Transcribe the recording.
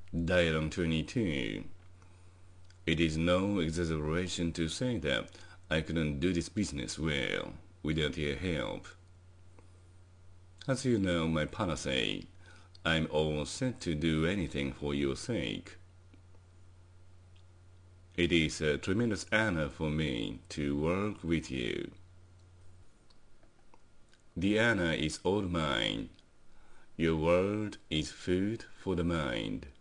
Dialogue 22. It is no exaggeration to say that I couldn't do this business well without your help. As you know my policy, I'm all set to do anything for your sake. It is a tremendous honor for me to work with you. The honor is all mine. Your word is food for the mind.